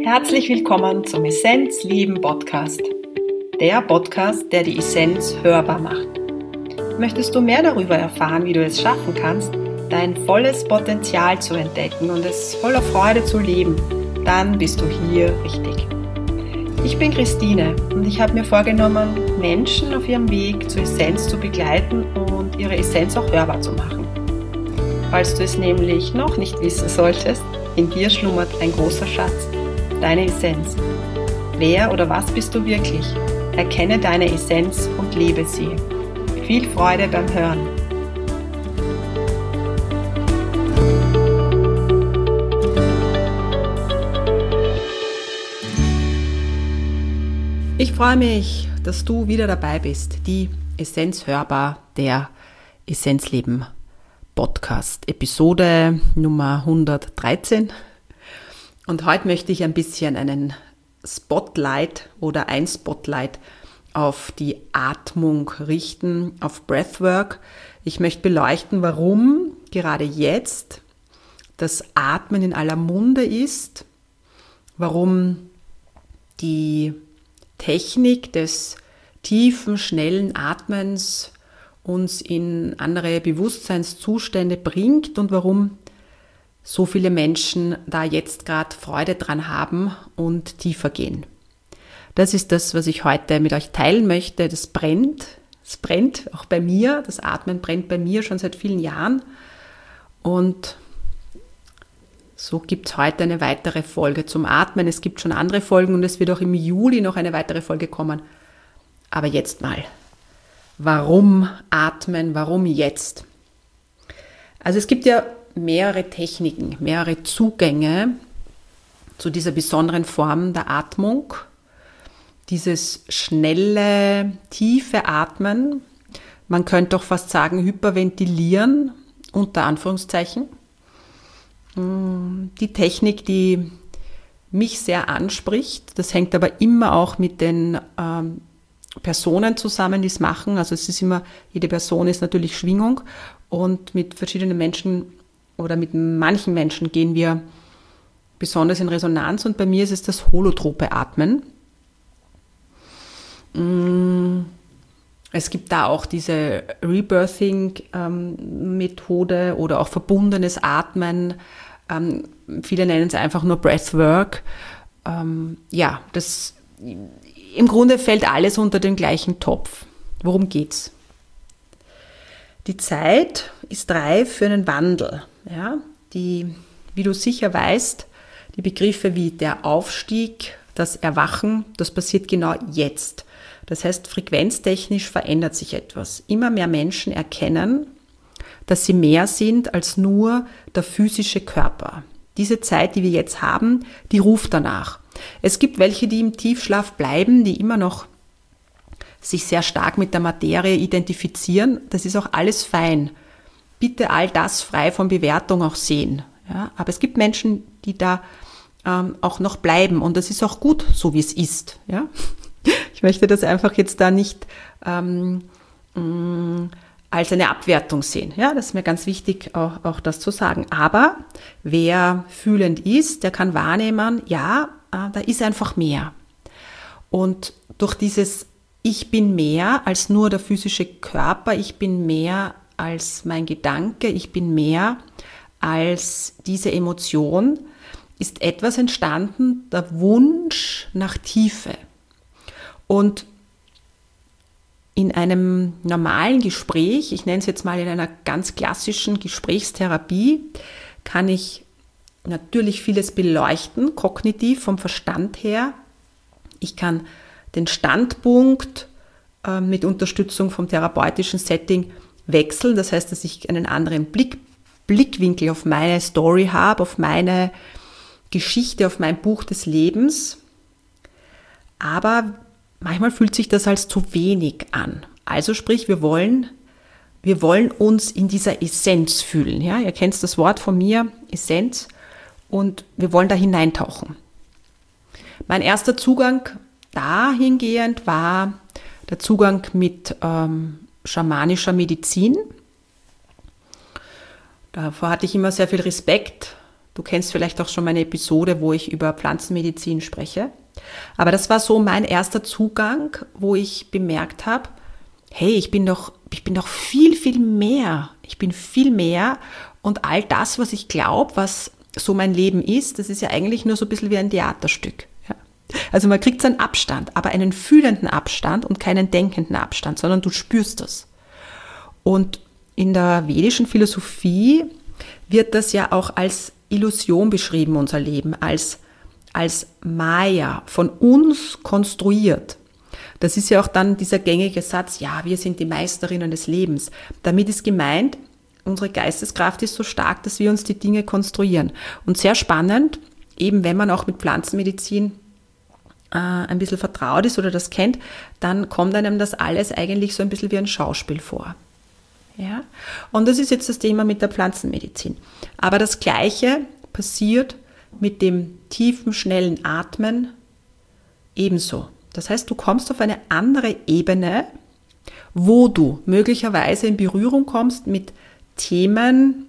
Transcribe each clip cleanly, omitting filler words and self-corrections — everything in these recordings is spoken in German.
Herzlich willkommen zum Essenz Leben Podcast. Der Podcast, der die Essenz hörbar macht. Möchtest du mehr darüber erfahren, wie du es schaffen kannst, dein volles Potenzial zu entdecken und es voller Freude zu leben, dann bist du hier richtig. Ich bin Christine und ich habe mir vorgenommen, Menschen auf ihrem Weg zur Essenz zu begleiten und ihre Essenz auch hörbar zu machen. Falls du es nämlich noch nicht wissen solltest, in dir schlummert ein großer Schatz, deine Essenz. Wer oder was bist du wirklich? Erkenne deine Essenz und lebe sie. Viel Freude beim Hören. Ich freue mich, dass du wieder dabei bist. Die Essenz hörbar, der Essenzleben Podcast, Episode Nummer 113. Und heute möchte ich ein bisschen ein Spotlight auf die Atmung richten, auf Breathwork. Ich möchte beleuchten, warum gerade jetzt das Atmen in aller Munde ist, warum die Technik des tiefen, schnellen Atmens uns in andere Bewusstseinszustände bringt und warum so viele Menschen da jetzt gerade Freude dran haben und tiefer gehen. Das ist das, was ich heute mit euch teilen möchte. Das brennt. Es brennt auch bei mir. Das Atmen brennt bei mir schon seit vielen Jahren. Und so gibt es heute eine weitere Folge zum Atmen. Es gibt schon andere Folgen und es wird auch im Juli noch eine weitere Folge kommen. Aber jetzt mal. Warum atmen? Warum jetzt? Also es gibt ja mehrere Techniken, mehrere Zugänge zu dieser besonderen Form der Atmung. Dieses schnelle, tiefe Atmen, man könnte auch fast sagen hyperventilieren, unter Anführungszeichen. Die Technik, die mich sehr anspricht, das hängt aber immer auch mit den Personen zusammen, die es machen. Also es ist immer, jede Person ist natürlich Schwingung und mit verschiedenen Menschen oder mit manchen Menschen gehen wir besonders in Resonanz und bei mir ist es das holotrope Atmen. Es gibt da auch diese Rebirthing-Methode oder auch verbundenes Atmen. Viele nennen es einfach nur Breathwork. Im Grunde fällt alles unter den gleichen Topf. Worum geht's? Die Zeit ist reif für einen Wandel. Ja? Wie du sicher weißt, die Begriffe wie der Aufstieg, das Erwachen, das passiert genau jetzt. Das heißt, frequenztechnisch verändert sich etwas. Immer mehr Menschen erkennen, dass sie mehr sind als nur der physische Körper. Diese Zeit, die wir jetzt haben, die ruft danach. Es gibt welche, die im Tiefschlaf bleiben, die immer noch sich sehr stark mit der Materie identifizieren. Das ist auch alles fein. Bitte all das frei von Bewertung auch sehen. Ja, aber es gibt Menschen, die da auch noch bleiben und das ist auch gut, so wie es ist. Ja? Ich möchte das einfach jetzt da nicht als eine Abwertung sehen. Ja, das ist mir ganz wichtig, auch das zu sagen. Aber wer fühlend ist, der kann wahrnehmen, ja, da ist einfach mehr. Und durch dieses Ich bin mehr als nur der physische Körper, ich bin mehr als mein Gedanke, ich bin mehr als diese Emotion, ist etwas entstanden, der Wunsch nach Tiefe. Und in einem normalen Gespräch, ich nenne es jetzt mal in einer ganz klassischen Gesprächstherapie, kann ich natürlich vieles beleuchten, kognitiv vom Verstand her. Ich kann den Standpunkt mit Unterstützung vom therapeutischen Setting wechseln. Das heißt, dass ich einen anderen Blickwinkel auf meine Story habe, auf meine Geschichte, auf mein Buch des Lebens. Aber manchmal fühlt sich das als zu wenig an. Also sprich, wir wollen uns in dieser Essenz fühlen. Ja? Ihr kennt das Wort von mir, Essenz, und wir wollen da hineintauchen. Mein erster Zugang dahingehend war der Zugang mit schamanischer Medizin. Davor hatte ich immer sehr viel Respekt, Du kennst vielleicht auch schon meine Episode, wo ich über Pflanzenmedizin spreche. Aber das war so mein erster Zugang, wo ich bemerkt habe, hey, ich bin doch viel, viel mehr. Ich bin viel mehr und all das, was ich glaube, was so mein Leben ist, das ist ja eigentlich nur so ein bisschen wie ein Theaterstück. Ja. Also man kriegt so einen Abstand, aber einen fühlenden Abstand und keinen denkenden Abstand, sondern du spürst das. Und in der vedischen Philosophie wird das ja auch als Illusion beschrieben, unser Leben, als Maya, von uns konstruiert. Das ist ja auch dann dieser gängige Satz, ja, wir sind die Meisterinnen des Lebens. Damit ist gemeint, unsere Geisteskraft ist so stark, dass wir uns die Dinge konstruieren. Und sehr spannend, eben wenn man auch mit Pflanzenmedizin ein bisschen vertraut ist oder das kennt, dann kommt einem das alles eigentlich so ein bisschen wie ein Schauspiel vor. Ja? Und das ist jetzt das Thema mit der Pflanzenmedizin. Aber das Gleiche passiert mit dem tiefen, schnellen Atmen ebenso. Das heißt, du kommst auf eine andere Ebene, wo du möglicherweise in Berührung kommst mit Themen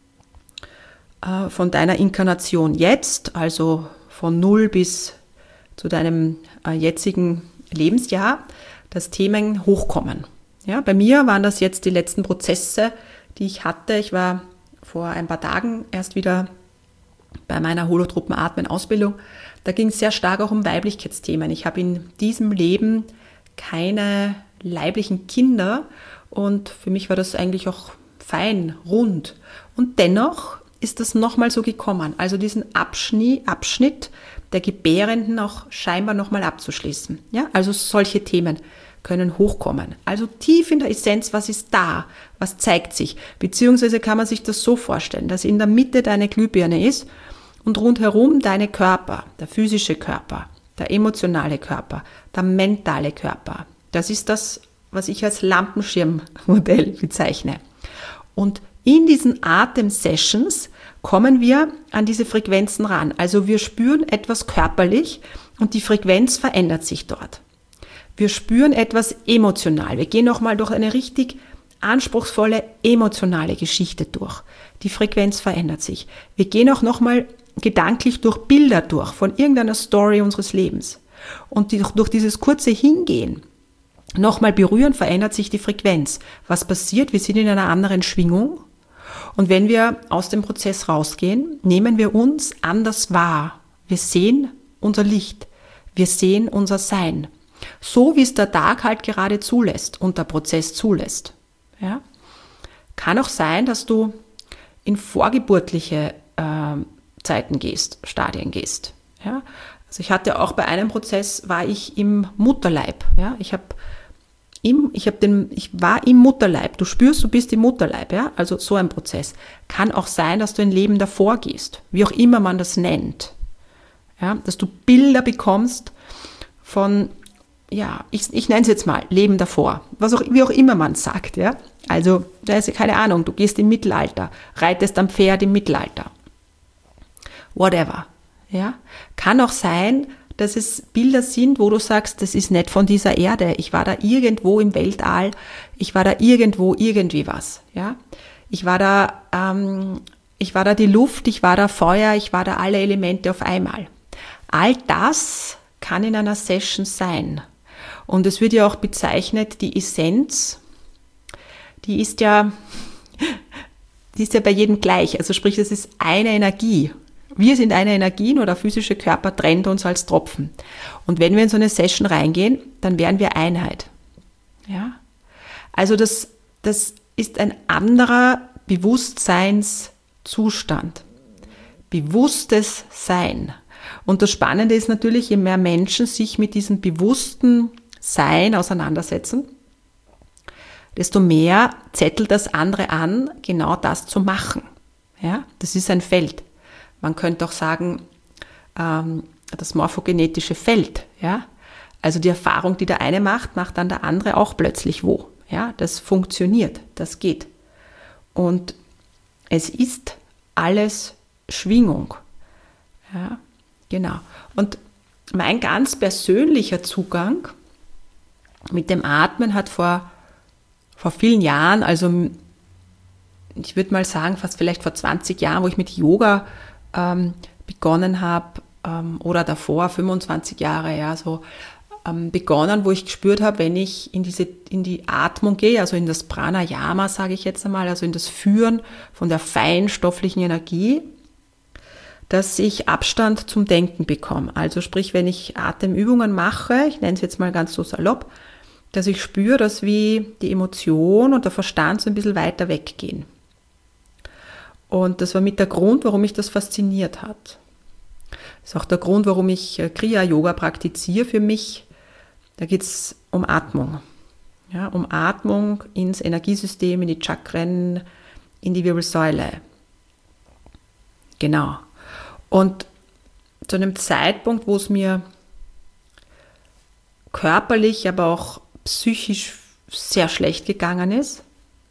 von deiner Inkarnation jetzt, also von 0 bis zu deinem jetzigen Lebensjahr, dass Themen hochkommen. Ja, bei mir waren das jetzt die letzten Prozesse, die ich hatte. Ich war vor ein paar Tagen erst wieder bei meiner Holotropen-Atmen-Ausbildung. Da ging es sehr stark auch um Weiblichkeitsthemen. Ich habe in diesem Leben keine leiblichen Kinder und für mich war das eigentlich auch fein, rund. Und dennoch ist das nochmal so gekommen, also diesen Abschnitt der Gebärenden auch scheinbar nochmal abzuschließen. Ja, also solche Themen können hochkommen. Also tief in der Essenz, was ist da? Was zeigt sich? Beziehungsweise kann man sich das so vorstellen, dass in der Mitte deine Glühbirne ist und rundherum deine Körper, der physische Körper, der emotionale Körper, der mentale Körper. Das ist das, was ich als Lampenschirmmodell bezeichne. Und in diesen Atem-Sessions kommen wir an diese Frequenzen ran. Also wir spüren etwas körperlich und die Frequenz verändert sich dort. Wir spüren etwas emotional. Wir gehen nochmal durch eine richtig anspruchsvolle emotionale Geschichte durch. Die Frequenz verändert sich. Wir gehen auch nochmal gedanklich durch Bilder durch von irgendeiner Story unseres Lebens. Und durch dieses kurze Hingehen, nochmal berühren, verändert sich die Frequenz. Was passiert? Wir sind in einer anderen Schwingung. Und wenn wir aus dem Prozess rausgehen, nehmen wir uns anders wahr. Wir sehen unser Licht. Wir sehen unser Sein. So wie es der Tag halt gerade zulässt und der Prozess zulässt. Ja? Kann auch sein, dass du in vorgeburtliche Zeiten gehst, Stadien gehst. Ja? Also ich hatte auch bei einem Prozess, war ich im Mutterleib. Ja? Ich war im Mutterleib. Du spürst, du bist im Mutterleib. Ja? Also so ein Prozess. Kann auch sein, dass du ein Leben davor gehst, wie auch immer man das nennt. Ja? Dass du Bilder bekommst von, ja, ich nenne es jetzt mal Leben davor, wie auch immer man sagt. Ja? Also da ist keine Ahnung, du gehst im Mittelalter, reitest am Pferd im Mittelalter. Whatever. Ja? Kann auch sein, dass es Bilder sind, wo du sagst, das ist nicht von dieser Erde. Ich war da irgendwo im Weltall, ich war da irgendwo irgendwie was. Ja? Ich war da die Luft, ich war da Feuer, ich war da alle Elemente auf einmal. All das kann in einer Session sein. Und es wird ja auch bezeichnet, die Essenz, die ist ja bei jedem gleich. Also sprich, es ist eine Energie. Wir sind eine Energie, nur der physische Körper trennt uns als Tropfen. Und wenn wir in so eine Session reingehen, dann wären wir Einheit. Ja? Also das ist ein anderer Bewusstseinszustand. Bewusstes Sein. Und das Spannende ist natürlich, je mehr Menschen sich mit diesem bewussten Sein auseinandersetzen, desto mehr zettelt das andere an, genau das zu machen. Ja? Das ist ein Feld. Man könnte auch sagen, das morphogenetische Feld. Ja? Also die Erfahrung, die der eine macht, macht dann der andere auch plötzlich wo. Ja? Das funktioniert, das geht. Und es ist alles Schwingung. Ja? Genau. Und mein ganz persönlicher Zugang mit dem Atmen hat vor vielen Jahren, also ich würde mal sagen, fast vielleicht vor 20 Jahren, wo ich mit Yoga begonnen habe, oder davor, 25 Jahre, ja, so begonnen, wo ich gespürt habe, wenn ich in die Atmung gehe, also in das Pranayama, sage ich jetzt einmal, also in das Führen von der feinstofflichen Energie, dass ich Abstand zum Denken bekomme. Also sprich, wenn ich Atemübungen mache, ich nenne es jetzt mal ganz so salopp, dass ich spüre, dass wie die Emotion und der Verstand so ein bisschen weiter weggehen. Und das war mit der Grund, warum mich das fasziniert hat. Das ist auch der Grund, warum ich Kriya-Yoga praktiziere für mich. Da geht es um Atmung. Ja, um Atmung ins Energiesystem, in die Chakren, in die Wirbelsäule. Genau. Und zu einem Zeitpunkt, wo es mir körperlich, aber auch psychisch sehr schlecht gegangen ist,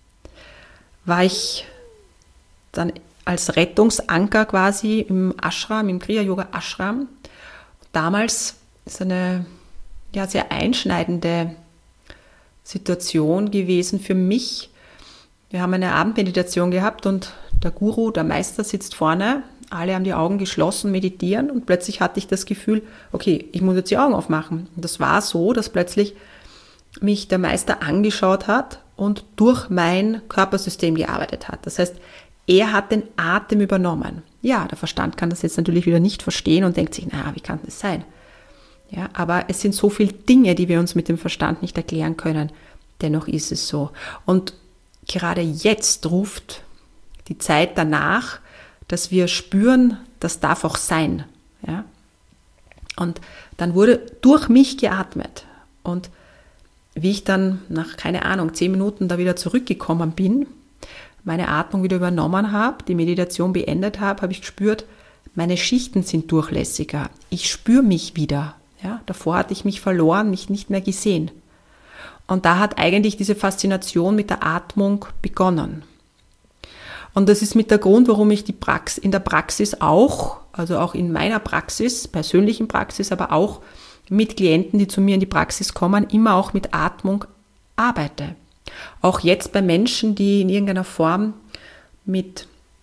war ich dann als Rettungsanker quasi im Ashram, im Kriya-Yoga-Ashram. Damals ist eine sehr einschneidende Situation gewesen für mich. Wir haben eine Abendmeditation gehabt und der Guru, der Meister sitzt vorne, alle haben die Augen geschlossen, meditieren und plötzlich hatte ich das Gefühl, okay, ich muss jetzt die Augen aufmachen. Und das war so, dass plötzlich mich der Meister angeschaut hat und durch mein Körpersystem gearbeitet hat. Das heißt, er hat den Atem übernommen. Ja, der Verstand kann das jetzt natürlich wieder nicht verstehen und denkt sich, wie kann das sein? Ja, aber es sind so viele Dinge, die wir uns mit dem Verstand nicht erklären können. Dennoch ist es so. Und gerade jetzt ruft die Zeit danach, dass wir spüren, das darf auch sein. Ja? Und dann wurde durch mich geatmet. Und wie ich dann nach, 10 Minuten da wieder zurückgekommen bin, meine Atmung wieder übernommen habe, die Meditation beendet habe, habe ich gespürt, meine Schichten sind durchlässiger. Ich spüre mich wieder. Ja? Davor hatte ich mich verloren, mich nicht mehr gesehen. Und da hat eigentlich diese Faszination mit der Atmung begonnen. Und das ist mit der Grund, warum ich in der Praxis auch, also auch in meiner Praxis, persönlichen Praxis, aber auch mit Klienten, die zu mir in die Praxis kommen, immer auch mit Atmung arbeite. Auch jetzt bei Menschen, die in irgendeiner Form mit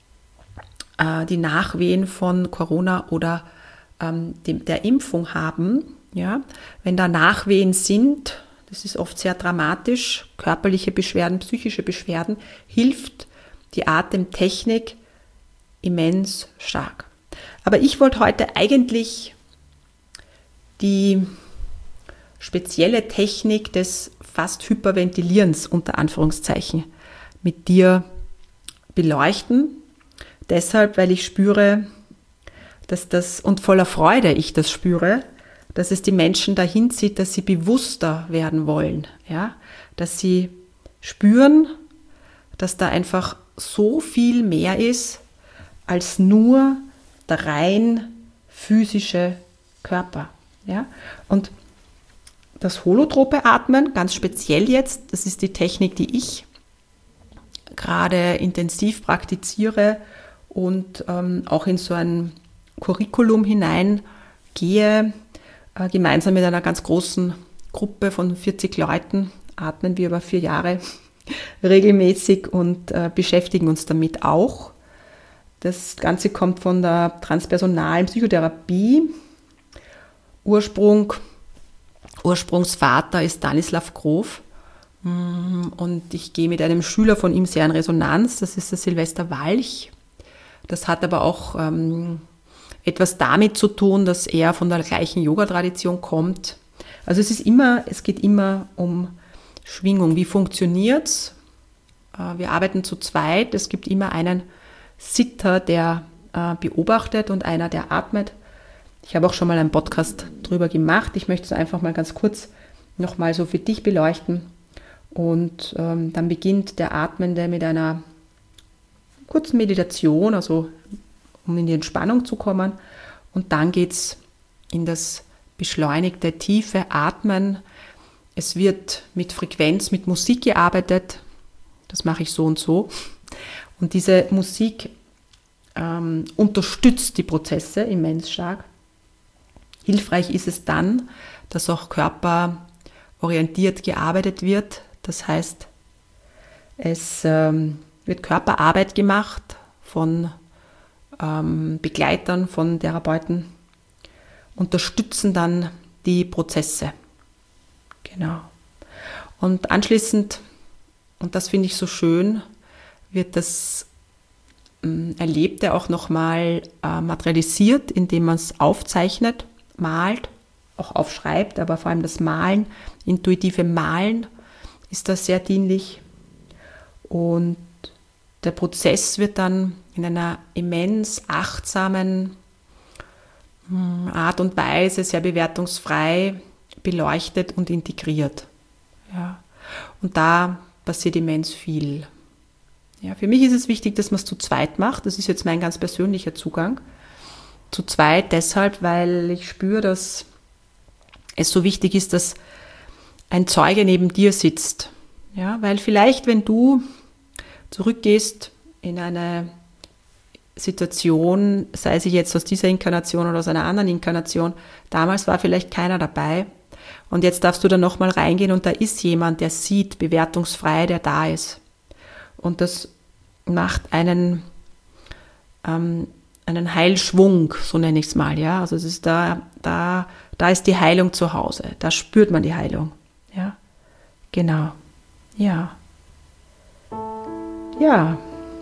die Nachwehen von Corona oder der Impfung haben, ja, wenn da Nachwehen sind, das ist oft sehr dramatisch, körperliche Beschwerden, psychische Beschwerden, hilft die Atemtechnik immens stark. Aber ich wollte heute eigentlich die spezielle Technik des fast Hyperventilierens unter Anführungszeichen mit dir beleuchten. Deshalb, weil ich spüre, dass das, und voller Freude ich das spüre, dass es die Menschen dahin zieht, dass sie bewusster werden wollen. Ja? Dass sie spüren, dass da einfach so viel mehr ist als nur der rein physische Körper. Ja? Und das holotrope Atmen, ganz speziell jetzt, das ist die Technik, die ich gerade intensiv praktiziere und auch in so ein Curriculum hineingehe. Gemeinsam mit einer ganz großen Gruppe von 40 Leuten atmen wir über 4 Jahre regelmäßig und beschäftigen uns damit auch. Das Ganze kommt von der transpersonalen Psychotherapie. Ursprungsvater ist Stanislav Grof und ich gehe mit einem Schüler von ihm sehr in Resonanz, das ist der Silvester Walch. Das hat aber auch etwas damit zu tun, dass er von der gleichen Yoga-Tradition kommt. Also es geht immer um Schwingung. Wie funktioniert es? Wir arbeiten zu zweit. Es gibt immer einen Sitter, der beobachtet und einer, der atmet. Ich habe auch schon mal einen Podcast drüber gemacht. Ich möchte es einfach mal ganz kurz nochmal so für dich beleuchten. Und dann beginnt der Atmende mit einer kurzen Meditation, also um in die Entspannung zu kommen. Und dann geht es in das beschleunigte, tiefe Atmen. Es wird mit Frequenz, mit Musik gearbeitet. Das mache ich so und so. Und diese Musik unterstützt die Prozesse immens stark. Hilfreich ist es dann, dass auch körperorientiert gearbeitet wird. Das heißt, es wird Körperarbeit gemacht von Begleitern von Therapeuten, unterstützen dann die Prozesse. Genau. Und anschließend, und das finde ich so schön, wird das Erlebte auch nochmal materialisiert, indem man es aufzeichnet, malt, auch aufschreibt, aber vor allem das Malen, intuitive Malen ist da sehr dienlich. Und der Prozess wird dann in einer immens achtsamen Art und Weise, sehr bewertungsfrei beleuchtet und integriert. Ja. Und da passiert immens viel. Ja, für mich ist es wichtig, dass man es zu zweit macht. Das ist jetzt mein ganz persönlicher Zugang. Zu zweit deshalb, weil ich spüre, dass es so wichtig ist, dass ein Zeuge neben dir sitzt. Ja, weil vielleicht, wenn du zurückgehst in eine Situation, sei sie jetzt aus dieser Inkarnation oder aus einer anderen Inkarnation, damals war vielleicht keiner dabei und jetzt darfst du da nochmal reingehen und da ist jemand, der sieht, bewertungsfrei, der da ist. Und das macht einen Heilschwung, so nenne ich es mal. Ja? Also es ist da ist die Heilung zu Hause, da spürt man die Heilung. Ja, genau. Ja. Ja.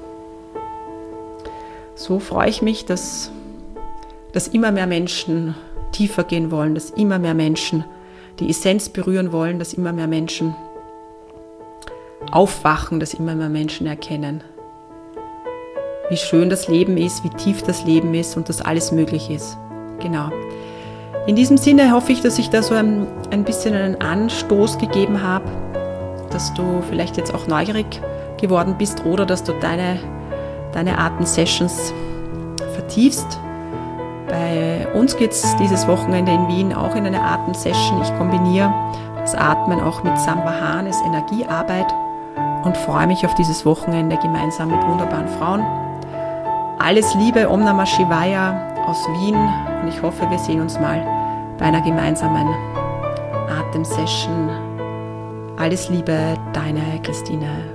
So freue ich mich, dass immer mehr Menschen tiefer gehen wollen, dass immer mehr Menschen die Essenz berühren wollen, dass immer mehr Menschen aufwachen, dass immer mehr Menschen erkennen, wie schön das Leben ist, wie tief das Leben ist und dass alles möglich ist. Genau. In diesem Sinne hoffe ich, dass ich da so ein bisschen einen Anstoß gegeben habe, dass du vielleicht jetzt auch neugierig geworden bist oder dass du deine Atem-Sessions vertiefst. Bei uns geht es dieses Wochenende in Wien auch in eine Atem-Session. Ich kombiniere das Atmen auch mit Samvahanes Energiearbeit und freue mich auf dieses Wochenende gemeinsam mit wunderbaren Frauen. Alles Liebe, Om Namah Shivaya aus Wien und ich hoffe, wir sehen uns mal bei einer gemeinsamen Atem-Session. Alles Liebe, deine Christine.